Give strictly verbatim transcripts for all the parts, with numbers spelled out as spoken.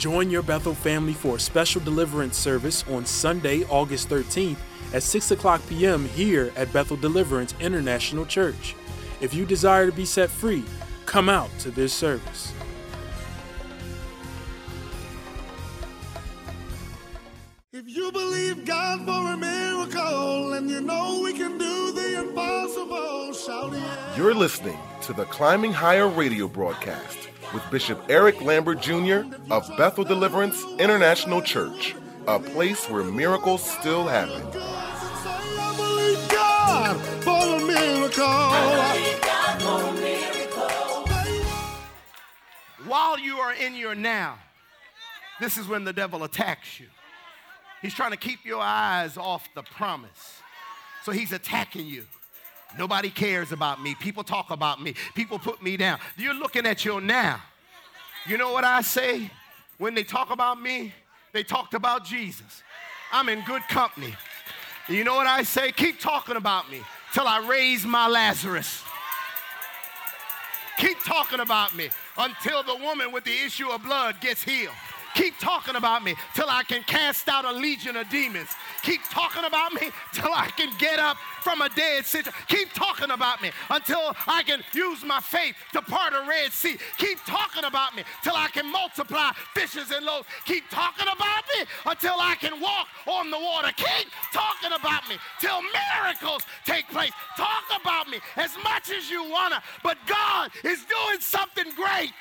Join your Bethel family for a special deliverance service on Sunday, August thirteenth at six o'clock p.m. here at Bethel Deliverance International Church. If you desire to be set free, come out to this service. If you believe God for a miracle and you know we can do the impossible, shout yeah. You're listening to the Climbing Higher radio broadcast with Bishop Eric Lambert Junior of Bethel Deliverance International Church, a place where miracles still happen. I believe God for a miracle. I believe God for a miracle. While you are in your now, this is when the devil attacks you. He's trying to keep your eyes off the promise. So he's attacking you. Nobody cares about me. People talk about me. People put me down. You're looking at your now. You know what I say? When they talk about me, they talked about Jesus. I'm in good company. You know what I say? Keep talking about me till I raise my Lazarus. Keep talking about me until the woman with the issue of blood gets healed. Keep talking about me till I can cast out a legion of demons. Keep talking about me till I can get up from a dead situation. Keep talking about me until I can use my faith to part a Red Sea. Keep talking about me till I can multiply fishes and loaves. Keep talking about me until I can walk on the water. Keep talking about me till miracles take place. Talk about me as much as you wanna, but God is doing something great.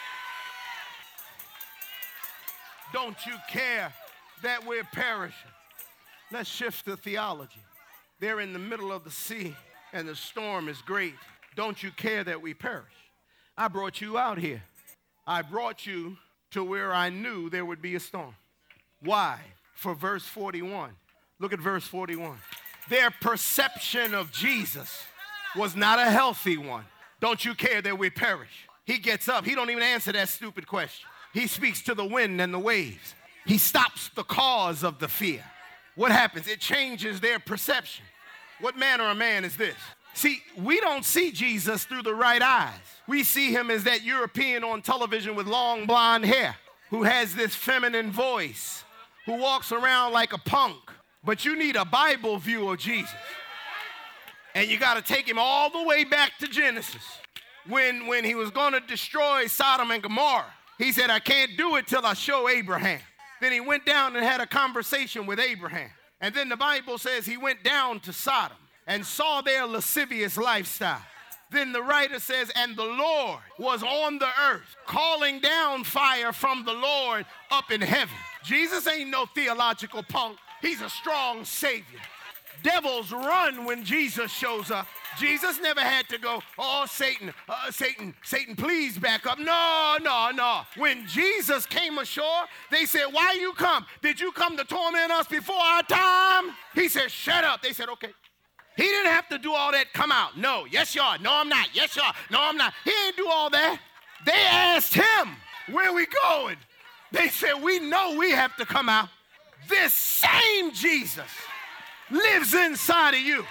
Don't you care that we're perishing? Let's shift the theology. They're in the middle of the sea and the storm is great. Don't you care that we perish? I brought you out here. I brought you to where I knew there would be a storm. Why? For verse forty-one. Look at verse forty-one. Their perception of Jesus was not a healthy one. Don't you care that we perish? He gets up. He don't even answer that stupid question. He speaks to the wind and the waves. He stops the cause of the fear. What happens? It changes their perception. What manner of man is this? See, we don't see Jesus through the right eyes. We see him as that European on television with long blonde hair who has this feminine voice, who walks around like a punk. But you need a Bible view of Jesus. And you got to take him all the way back to Genesis when, when he was going to destroy Sodom and Gomorrah. He said, I can't do it till I show Abraham. Then he went down and had a conversation with Abraham. And then the Bible says he went down to Sodom and saw their lascivious lifestyle. Then the writer says, and the Lord was on the earth, calling down fire from the Lord up in heaven. Jesus ain't no theological punk. He's a strong Savior. Devils run when Jesus shows up. Jesus never had to go, oh, Satan, uh, Satan, Satan, please back up. No, no, no. When Jesus came ashore, they said, why you come? Did you come to torment us before our time? He said, shut up. They said, okay. He didn't have to do all that, come out. No, yes, you are. No, I'm not. Yes, you are. No, I'm not. He didn't do all that. They asked him, where are we going? They said, we know we have to come out. This same Jesus lives inside of you.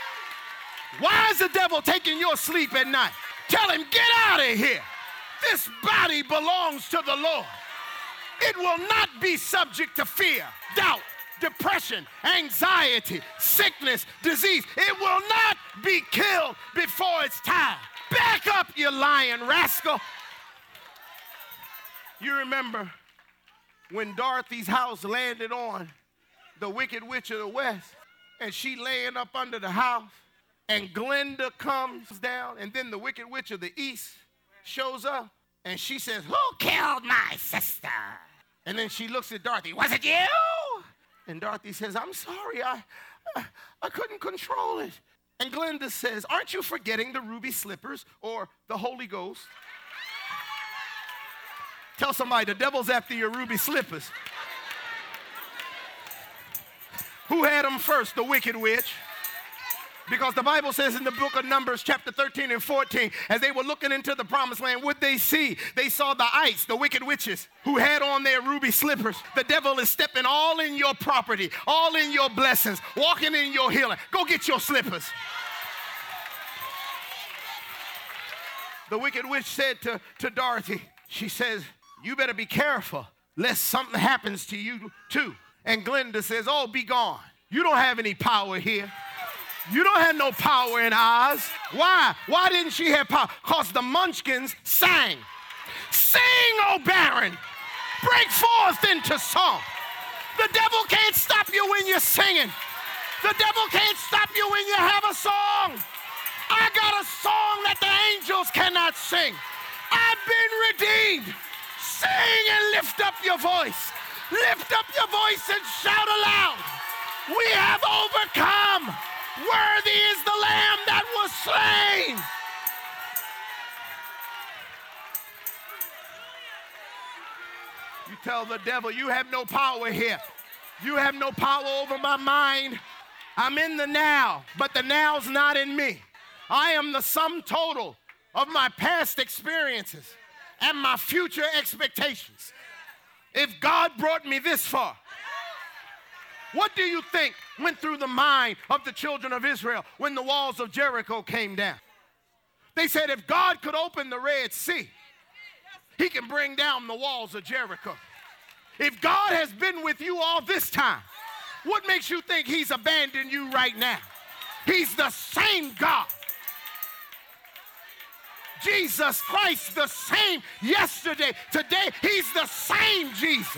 Why is the devil taking your sleep at night? Tell him, get out of here. This body belongs to the Lord. It will not be subject to fear, doubt, depression, anxiety, sickness, disease. It will not be killed before it's time. Back up, you lying rascal. You remember when Dorothy's house landed on the Wicked Witch of the West, and she laying up under the house, and Glenda comes down, and then the Wicked Witch of the East shows up, and she says, who killed my sister? And then she looks at Dorothy, was it you? And Dorothy says, I'm sorry, I, I, I couldn't control it. And Glenda says, aren't you forgetting the ruby slippers or the Holy Ghost? Tell somebody the devil's after your ruby slippers. Who had them first? The wicked witch. Because the Bible says in the book of Numbers, chapter thirteen and fourteen, as they were looking into the promised land, what they see? They saw the ice, the wicked witches, who had on their ruby slippers. The devil is stepping all in your property, all in your blessings, walking in your healing. Go get your slippers. The wicked witch said to, to Dorothy, she says, you better be careful, lest something happens to you too. And Glenda says, oh, be gone. You don't have any power here. You don't have no power in Oz. Why? Why didn't she have power? Because the Munchkins sang. Sing, O barren. Break forth into song. The devil can't stop you when you're singing. The devil can't stop you when you have a song. I got a song that the angels cannot sing. I've been redeemed. Sing and lift up your voice. Lift up your voice and shout aloud. We have overcome. Worthy is the Lamb that was slain. You tell the devil, you have no power here. You have no power over my mind. I'm in the now, but the now's not in me. I am the sum total of my past experiences and my future expectations. If God brought me this far, what do you think went through the mind of the children of Israel when the walls of Jericho came down? They said, if God could open the Red Sea, he can bring down the walls of Jericho. If God has been with you all this time, what makes you think he's abandoned you right now? He's the same God. Jesus Christ, the same yesterday, today, he's the same Jesus.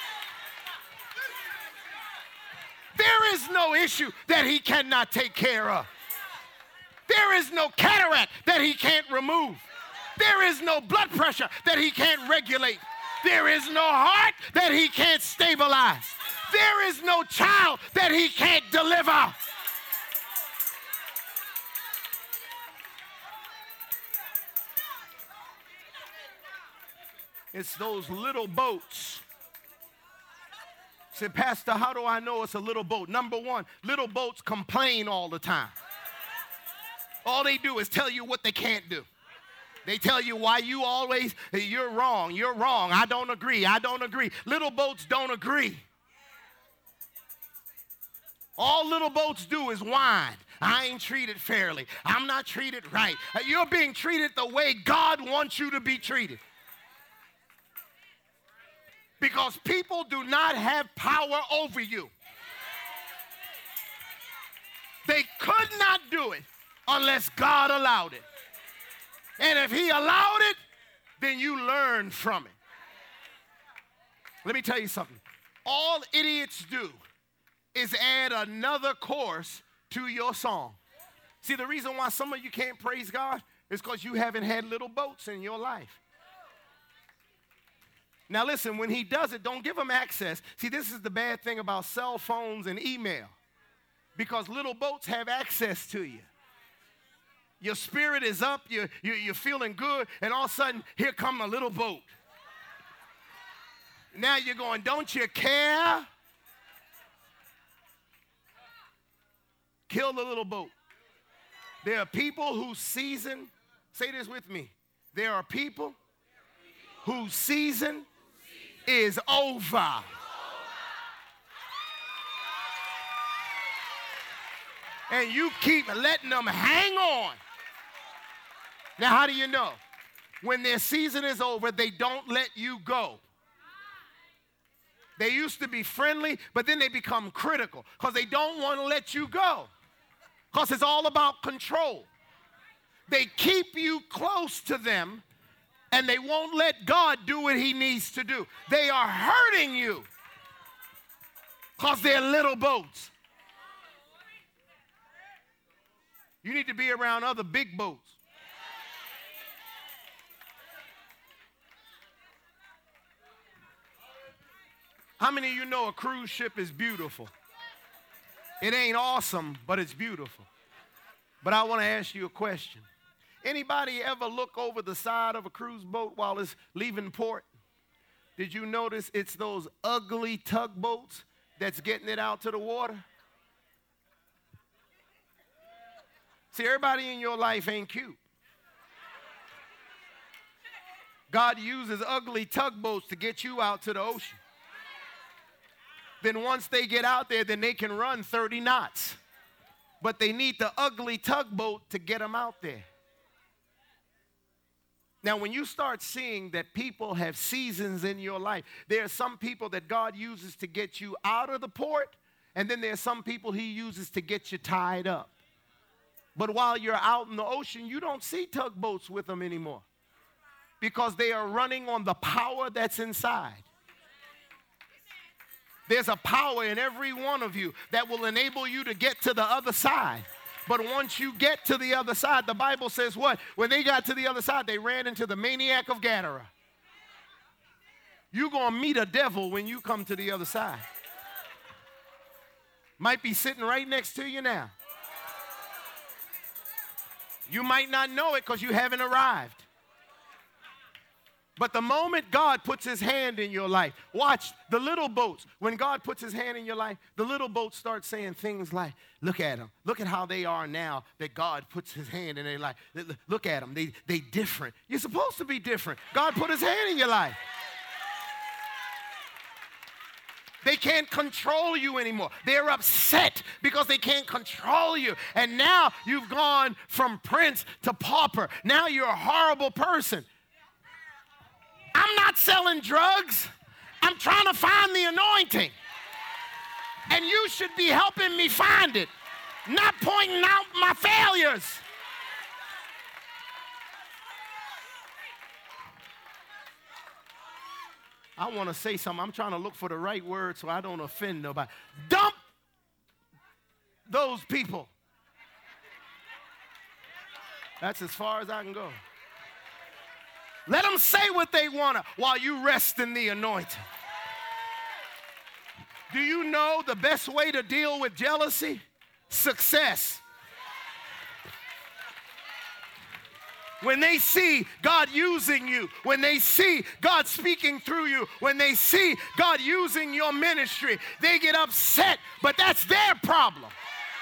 There is no issue that he cannot take care of. There is no cataract that he can't remove. There is no blood pressure that he can't regulate. There is no heart that he can't stabilize. There is no child that he can't deliver. It's those little boats. Say, Pastor, how do I know it's a little boat? Number one, little boats complain all the time. All they do is tell you what they can't do. They tell you why you always, you're wrong, you're wrong, I don't agree, I don't agree. Little boats don't agree. All little boats do is whine. I ain't treated fairly. I'm not treated right. You're being treated the way God wants you to be treated. Because people do not have power over you. They could not do it unless God allowed it. And if he allowed it, then you learn from it. Let me tell you something. All idiots do is add another chorus to your song. See, the reason why some of you can't praise God is because you haven't had little boats in your life. Now listen, when he does it, don't give him access. See, this is the bad thing about cell phones and email. Because little boats have access to you. Your spirit is up, you're, you're, you're feeling good, and all of a sudden, here come a little boat. Now you're going, don't you care? Kill the little boat. There are people whose season, say this with me, there are people whose season is over. And you keep letting them hang on. Now, how do you know? When their season is over, they don't let you go. They used to be friendly, but then they become critical because they don't want to let you go. Because it's all about control. They keep you close to them, and they won't let God do what he needs to do. They are hurting you because they're little boats. You need to be around other big boats. How many of you know a cruise ship is beautiful? It ain't awesome, but it's beautiful. But I want to ask you a question. Anybody ever look over the side of a cruise boat while it's leaving port? Did you notice it's those ugly tugboats that's getting it out to the water? See, everybody in your life ain't cute. God uses ugly tugboats to get you out to the ocean. Then once they get out there, then they can run thirty knots. But they need the ugly tugboat to get them out there. Now, when you start seeing that people have seasons in your life, there are some people that God uses to get you out of the port, and then there are some people he uses to get you tied up. But while you're out in the ocean, you don't see tugboats with them anymore because they are running on the power that's inside. There's a power in every one of you that will enable you to get to the other side. But once you get to the other side, the Bible says what? When they got to the other side, they ran into the maniac of Gadara. You're going to meet a devil when you come to the other side. Might be sitting right next to you now. You might not know it because you haven't arrived. But the moment God puts his hand in your life, watch the little boats. When God puts his hand in your life, the little boats start saying things like, look at them. Look at how they are now that God puts his hand in their life. Look at them. They, they different. You're supposed to be different. God put his hand in your life. They can't control you anymore. They're upset because they can't control you. And now you've gone from prince to pauper. Now you're a horrible person. I'm not selling drugs. I'm trying to find the anointing. And you should be helping me find it, not pointing out my failures. I want to say something. I'm trying to look for the right word so I don't offend nobody. Dump those people. That's as far as I can go. Let them say what they want to while you rest in the anointing. Do you know the best way to deal with jealousy? Success. When they see God using you, when they see God speaking through you, when they see God using your ministry, they get upset, but that's their problem.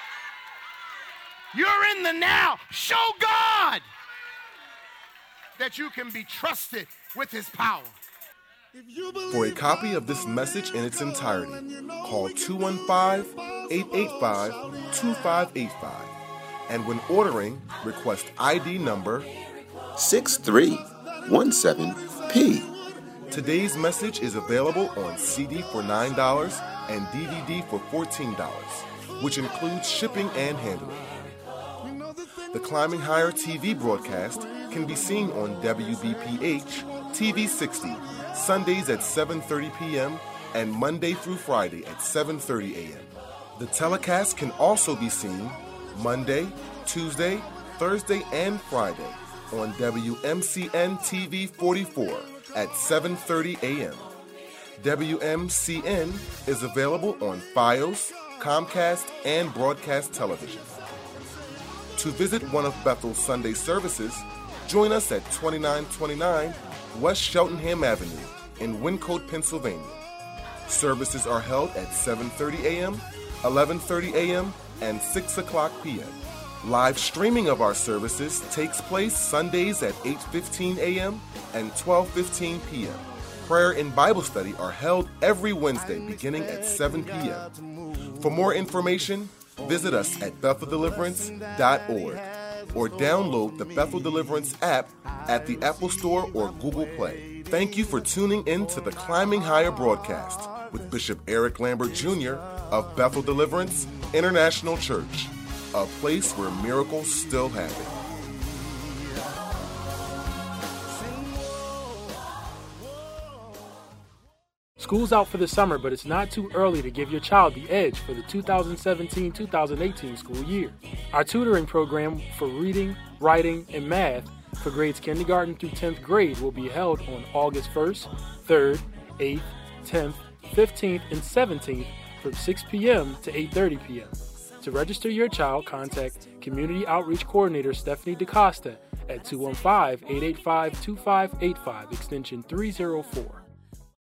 You're in the now. Show God that you can be trusted with his power. For a copy of this message in its entirety, call two one five, eight eight five, two five eight five. And when ordering, request I D number six three one seven P. Today's message is available on C D for nine dollars and D V D for fourteen dollars, which includes shipping and handling. The Climbing Higher T V broadcast can be seen on W B P H T V sixty, Sundays at seven thirty p.m. and Monday through Friday at seven thirty a.m. The telecast can also be seen Monday, Tuesday, Thursday, and Friday on W M C N T V forty-four at seven thirty a.m. W M C N is available on Fios, Comcast, and Broadcast Television. To visit one of Bethel's Sunday services, join us at twenty-nine twenty-nine West Cheltenham Avenue in Wyncote, Pennsylvania. Services are held at seven thirty a.m., eleven thirty a.m., and six o'clock p.m. Live streaming of our services takes place Sundays at eight fifteen a.m. and twelve fifteen p.m. Prayer and Bible study are held every Wednesday beginning at seven p.m. For more information, visit us at bethel deliverance dot org or download the Bethel Deliverance app at the Apple Store or Google Play. Thank you for tuning in to the Climbing Higher broadcast with Bishop Eric Lambert Junior of Bethel Deliverance International Church, a place where miracles still happen. School's out for the summer, but it's not too early to give your child the edge for the two thousand seventeen two thousand eighteen school year. Our tutoring program for reading, writing, and math for grades kindergarten through tenth grade will be held on August first, third, eighth, tenth, fifteenth, and seventeenth from six p.m. to eight thirty p.m. To register your child, contact Community Outreach Coordinator Stephanie DaCosta at two one five, eight eight five, two five eight five, extension three oh four.